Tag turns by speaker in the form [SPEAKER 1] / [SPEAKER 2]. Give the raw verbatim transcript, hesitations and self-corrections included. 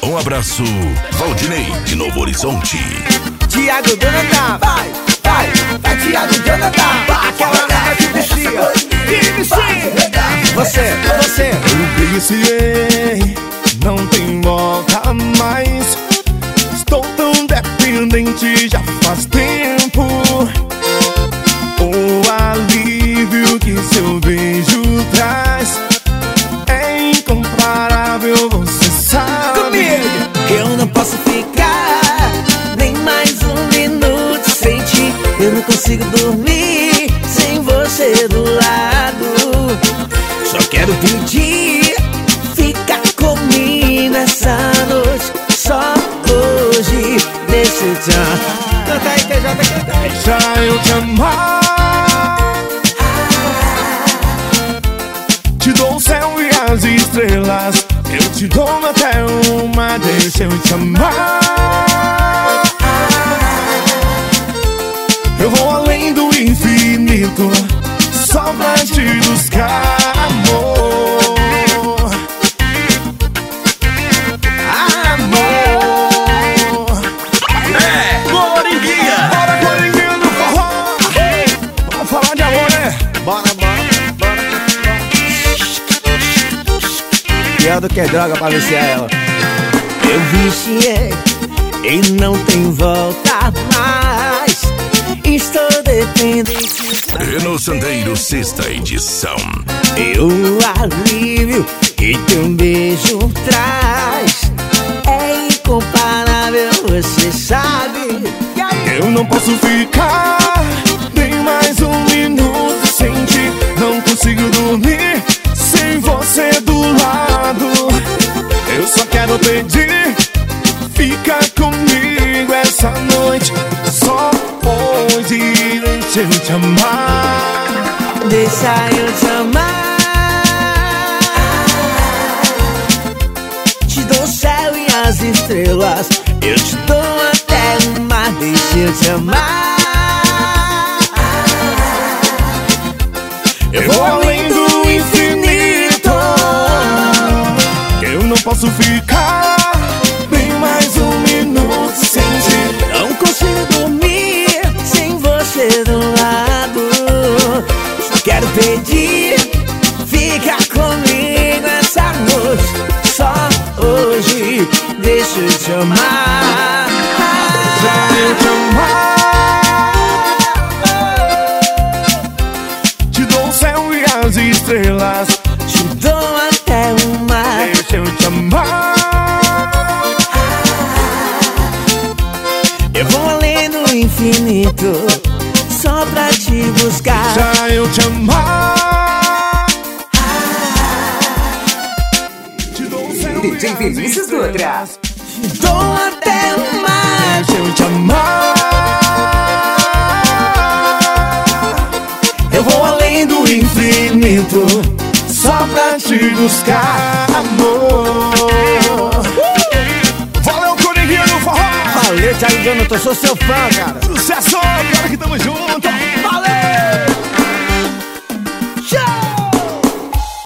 [SPEAKER 1] Um abraço, Valdinei, de Novo Horizonte.
[SPEAKER 2] Tiago Jonathan, vai, vai, vai, Tiago Jonathan, vai, aquela garra que vicia, que vicia. Você, você.
[SPEAKER 3] Eu viciei, não tem volta mais. Estou tão dependente já faz tempo. O alívio que seu beijo traz é incomparável, você sabe.
[SPEAKER 2] Comigo, que eu não posso ficar nem mais um minuto sem ti. Eu não consigo dormir sem você do lado. Só quero pedir, fica comigo nessa noite. Só hoje, deixa eu te amar. Canta aí que já tá cantando.
[SPEAKER 3] Deixa eu te amar. Te dou o céu e as estrelas. Eu te dou até uma. Deixa eu te amar. Eu vou além do infinito só pra te buscar, amor. Amor.
[SPEAKER 1] É, Coringuinha.
[SPEAKER 3] Bora, Coringuinha do forró. Vamos falar de amor, né?
[SPEAKER 2] Bora, bora, bora. Pior do que droga pra viciar ela. Eu viciei e não tem volta mais. Estou dependente.
[SPEAKER 1] Renault Sandero, sexta edição.
[SPEAKER 2] E o alívio que teu beijo traz é incomparável, você sabe.
[SPEAKER 3] Eu não posso ficar nem mais um minuto sem ti. Não consigo dormir sem você do lado. Eu só quero pedir, fica comigo essa noite. Só hoje, deixa eu te amar.
[SPEAKER 2] Deixa eu te amar. Te dou o céu e as estrelas. Eu te dou até o mar. Deixa eu te amar.
[SPEAKER 3] Eu vou além do infinito. Eu não posso ficar nem mais um minuto sem ti.
[SPEAKER 2] Não consigo dormir sem você do lado. Só quero pedir, fica comigo essa noite. Só hoje, deixa eu te amar.
[SPEAKER 3] Deixa eu te amar. Te dou o céu e as estrelas.
[SPEAKER 2] Te dou até o mar.
[SPEAKER 3] Deixa eu te amar.
[SPEAKER 2] Eu vou além do infinito só pra te buscar.
[SPEAKER 3] Deixa eu te amar. Te dou o céu
[SPEAKER 4] D J Vinícius Dutra.
[SPEAKER 2] Te dou até o mar.
[SPEAKER 3] Deixa eu te amar. Eu vou além do infinito só pra te buscar, amor. Valeu, Coringuinha do forró.
[SPEAKER 2] Valeu, Thiago Jonathan, eu sou seu fã, cara.
[SPEAKER 3] Sucesso, cara, que tamo junto.
[SPEAKER 2] Valeu!